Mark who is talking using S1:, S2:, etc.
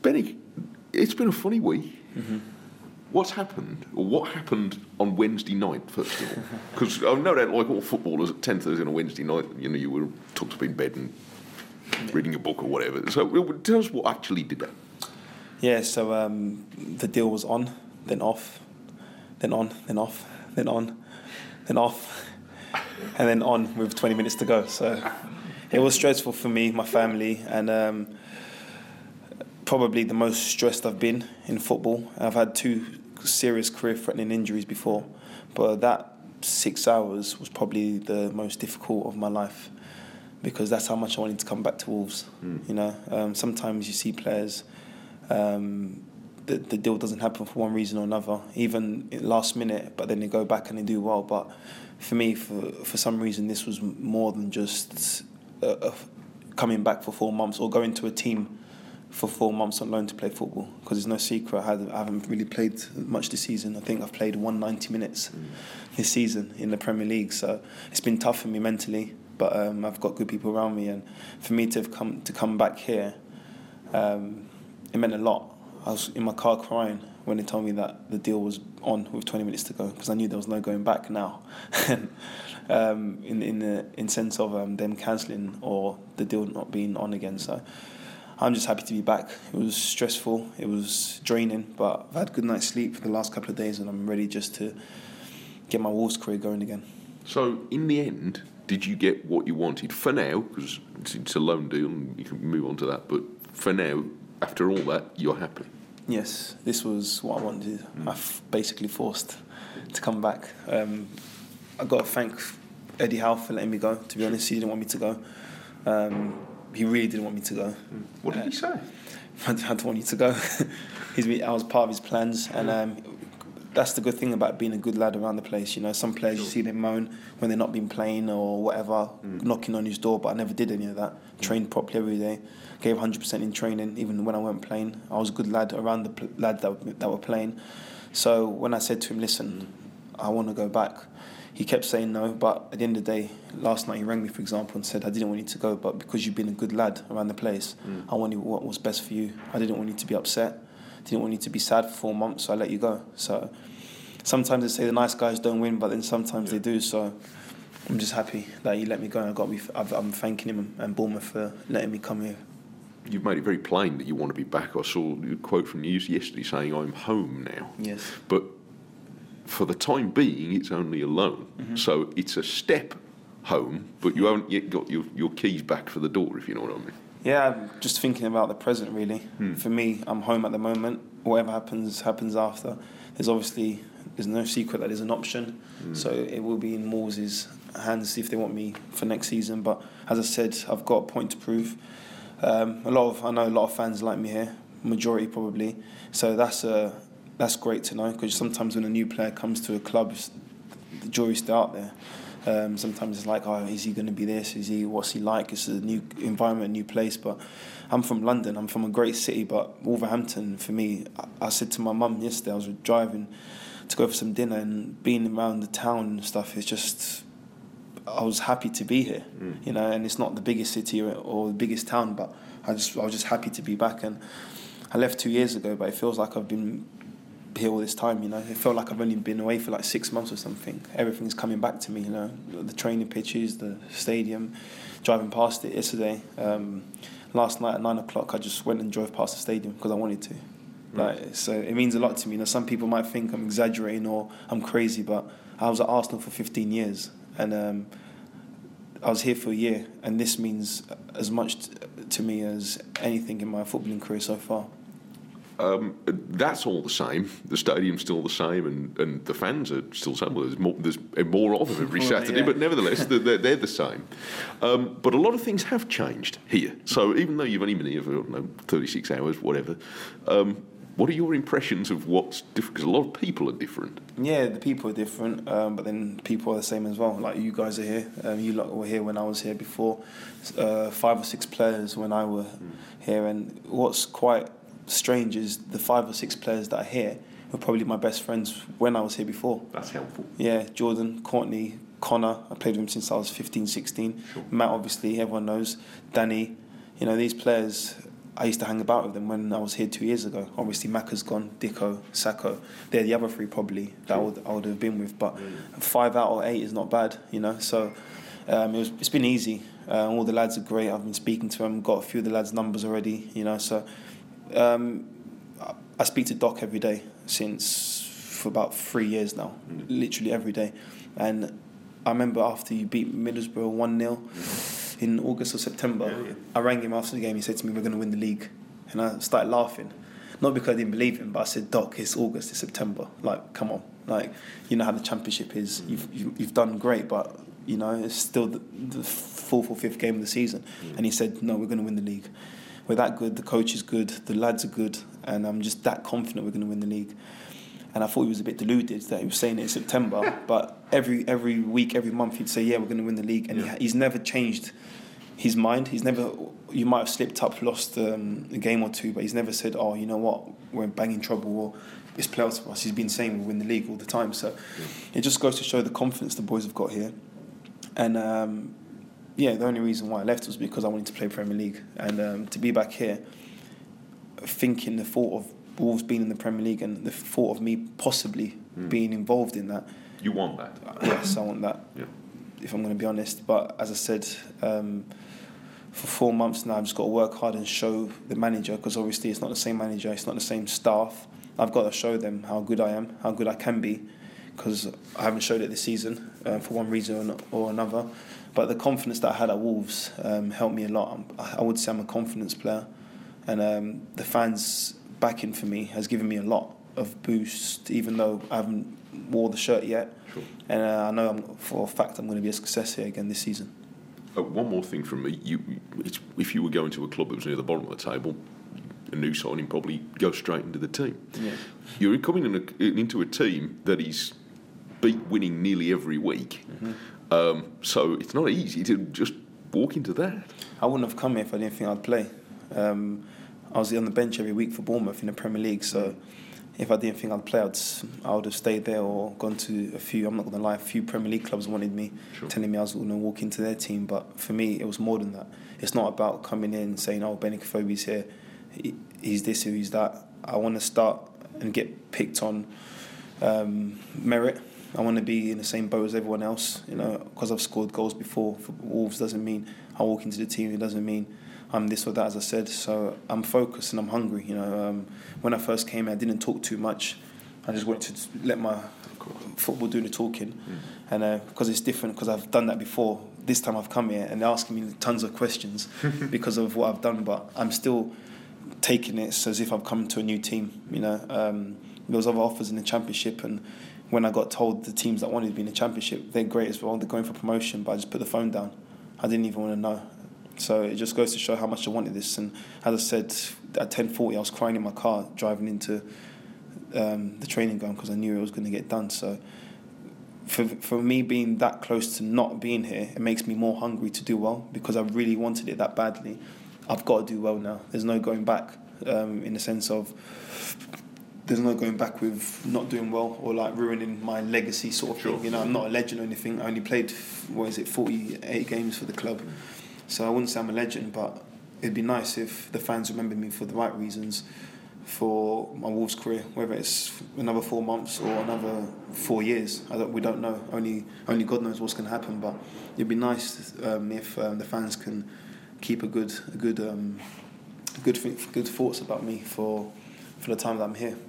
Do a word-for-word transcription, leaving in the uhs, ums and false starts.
S1: Benny, it's been a funny week.
S2: Mm-hmm.
S1: What's happened, or what happened on Wednesday night, first of all? Because I know that, like all footballers, at ten thirty on a Wednesday night, you know, you were tucked up in bed and yeah. reading a book or whatever. So tell us what actually did that.
S2: Yeah, so um, the deal was on, then off, then on, then off, then on, then off, and then on with twenty minutes to go. So it was stressful for me, my family, and um, probably the most stressed I've been in football. I've had two serious career-threatening injuries before, but that six hours was probably the most difficult of my life because that's how much I wanted to come back to Wolves. Mm. You know, um, sometimes you see players, um, the, the deal doesn't happen for one reason or another, even last minute, but then they go back and they do well. But for me, for for some reason, this was more than just uh, uh, coming back for four months or going to a team for four months on loan to play football, because there's no secret I, had, I haven't really played much this season. I think I've played one hundred ninety minutes mm. this season in the Premier League, so it's been tough for me mentally, but um, I've got good people around me, and for me to have come to come back here, um, it meant a lot. I was in my car crying when they told me that the deal was on with twenty minutes to go, because I knew there was no going back now. um, in in the in sense of um, them cancelling or the deal not being on again. So I'm just happy to be back. It was stressful, it was draining, but I've had a good night's sleep for the last couple of days, and I'm ready just to get my Wolves career going again.
S1: So, in the end, did you get what you wanted? For now, because it's a loan deal and you can move on to that, but for now, after all that, you're happy?
S2: Yes, this was what I wanted. Mm. I've basically forced to come back. Um, I've got to thank Eddie Howe for letting me go, to be honest. He didn't want me to go. Um, He really didn't want me to go.
S1: What did uh, he say?
S2: I don't want you to go. He's, I was part of his plans, and um, that's the good thing about being a good lad around the place. You know, some players sure. you see them moan when they're not been playing or whatever, mm. knocking on his door, but I never did any of that. Mm. Trained properly every day, gave one hundred percent in training, even when I weren't playing. I was a good lad around the pl- lads that, that were playing. So when I said to him, listen, I want to go back, he kept saying no, but at the end of the day, last night he rang me, for example, and said, I didn't want you to go, but because you've been a good lad around the place, mm. I wanted what was best for you. I didn't want you to be upset. Didn't want you to be sad for four months, so I let you go. So sometimes they say the nice guys don't win, but then sometimes yeah. they do. So I'm just happy that he let me go, and I got me. I've, I'm thanking him and Bournemouth for letting me come here.
S1: You've made it very plain that you want to be back. I saw a quote from you yesterday saying, I'm home now.
S2: Yes.
S1: But for the time being, it's only a loan. Mm-hmm. So it's a step home, but you haven't yet got your, your keys back for the door, if you know what I mean.
S2: Yeah, I'm just thinking about the present, really. Hmm. For me, I'm home at the moment. Whatever happens, happens after. There's obviously, there's no secret that there's an option. Hmm. So it will be in Moores' hands if they want me for next season. But as I said, I've got a point to prove. Um, a lot of, I know a lot of fans like me here, majority probably. So that's a... That's great to know, because sometimes when a new player comes to a club, the jury's still out there. Um, sometimes it's like, oh, is he going to be this? Is he? What's he like? It's a new environment, a new place. But I'm from London. I'm from a great city. But Wolverhampton, for me, I, I said to my mum yesterday, I was driving to go for some dinner, and being around the town and stuff, it's just, I was happy to be here. Mm. You know, and it's not the biggest city or, or the biggest town, but I just, I was just happy to be back. And I left two years ago, but it feels like I've been here all this time, you know. It felt like I've only been away for like six months or something. Everything's coming back to me, you know. The training pitches, the stadium, driving past it yesterday. Um, last night at nine o'clock, I just went and drove past the stadium because I wanted to. Right. Like, so it means a lot to me. You know, some people might think I'm exaggerating or I'm crazy, but I was at Arsenal for fifteen years, and um, I was here for a year, and this means as much t- to me as anything in my footballing career so far.
S1: Um, that's all the same. The stadium's still the same, and, and the fans are still the same. Well, there's more, there's more of them every well, Saturday, yeah. But nevertheless, they're, they're the same. Um, but a lot of things have changed here. So even though you've only been here for, I don't know, thirty-six hours, whatever, um, what are your impressions of what's different? Because a lot of people are different.
S2: Yeah, the people are different, um, but then people are the same as well. Like you guys are here. Um, you lot were here when I was here before. Uh, five or six players when I were mm. here. And what's quite strange is the five or six players that are here were probably my best friends when I was here before.
S1: That's helpful.
S2: Yeah, Jordan, Courtney, Connor. I played with him since I was fifteen, sixteen. Sure. Matt, obviously, everyone knows. Danny. You know, these players, I used to hang about with them when I was here two years ago. Obviously, Macca's gone, Dicko, Sacco. They're the other three probably that I would, I would have been with. But five out of eight is not bad, you know. So um, it was, it's been easy. Uh, all the lads are great. I've been speaking to them, got a few of the lads' numbers already, you know. So um, I speak to Doc every day since for about three years now, mm. literally every day. And I remember after you beat Middlesbrough one nil in August or September, yeah, yeah. I rang him after the game. He said to me, "We're going to win the league," and I started laughing. Not because I didn't believe him, but I said, "Doc, it's August, it's September. Like, come on. Like, you know how the Championship is. You've you've, you've done great, but you know it's still the, the fourth or fifth game of the season." Mm. And he said, "No, we're going to win the league. We're that good. The coach is good. The lads are good, and I'm just that confident we're going to win the league." And I thought he was a bit deluded that he was saying it in September, but every every week, every month, he'd say, "Yeah, we're going to win the league," and yeah. he, he's never changed his mind. He's never. You might have slipped up, lost um, a game or two, but he's never said, "Oh, you know what, we're in banging trouble," or "It's playoffs for us." He's been saying we'll win the league all the time. So yeah. it just goes to show the confidence the boys have got here. And um, yeah, the only reason why I left was because I wanted to play Premier League, and um, to be back here, thinking the thought of Wolves being in the Premier League and the thought of me possibly mm. being involved in that.
S1: You want that?
S2: Yes, I want that. Yeah. If I'm going to be honest, but as I said, um, for four months now, I've just got to work hard and show the manager, because obviously it's not the same manager, it's not the same staff. I've got to show them how good I am, how good I can be, because I haven't showed it this season uh, for one reason or another. But the confidence that I had at Wolves um, helped me a lot. I would say I'm a confidence player, and um, the fans backing for me has given me a lot of boost, even though I haven't wore the shirt yet. Sure. And uh, I know I'm, for a fact I'm going to be a success here again this season.
S1: Uh, one more thing from me. You, it's, if you were going to a club that was near the bottom of the table, a new signing probably go straight into the team. Yeah. You're coming in a, into a team that is beat winning nearly every week. Mm-hmm. Um, so it's not easy to just walk into that.
S2: I wouldn't have come here if I didn't think I'd play. Um, I was on the bench every week for Bournemouth in the Premier League, so if I didn't think I'd play, I'd, I would have stayed there or gone to a few, I'm not going to lie, a few Premier League clubs wanted me, sure. telling me I was going to walk into their team, but for me, it was more than that. It's not about coming in and saying, "Oh, Benik Afobe's here, he, he's this or he's that." I want to start and get picked on um, merit. I want to be in the same boat as everyone else, you know, because I've scored goals before for Wolves doesn't mean I walk into the team, it doesn't mean I'm this or that, as I said. So I'm focused and I'm hungry. You know, um, when I first came here, I didn't talk too much. I just wanted to let my football do the talking, mm. and uh, because it's different, because I've done that before. This time I've come here and they're asking me tons of questions because of what I've done, but I'm still taking it as if I've come to a new team. You know, um, there was other offers in the Championship, and when I got told the teams that wanted to be in the Championship, they're great as well. They're going for promotion, but I just put the phone down. I didn't even want to know. So it just goes to show how much I wanted this. And as I said, at ten forty, I was crying in my car driving into um, the training ground because I knew it was going to get done. So for for me being that close to not being here, it makes me more hungry to do well, because I really wanted it that badly. I've got to do well now. There's no going back, um, in the sense of there's no going back with not doing well or like ruining my legacy sort of sure. thing. You know, I'm not a legend or anything. I only played, what is it, forty-eight games for the club. So I wouldn't say I'm a legend, but it'd be nice if the fans remember me for the right reasons for my Wolves career, whether it's another four months or another four years. I don't, we don't know. Only only God knows what's going to happen. But it'd be nice um, if um, the fans can keep a good a good um, good good thoughts about me for for the time that I'm here.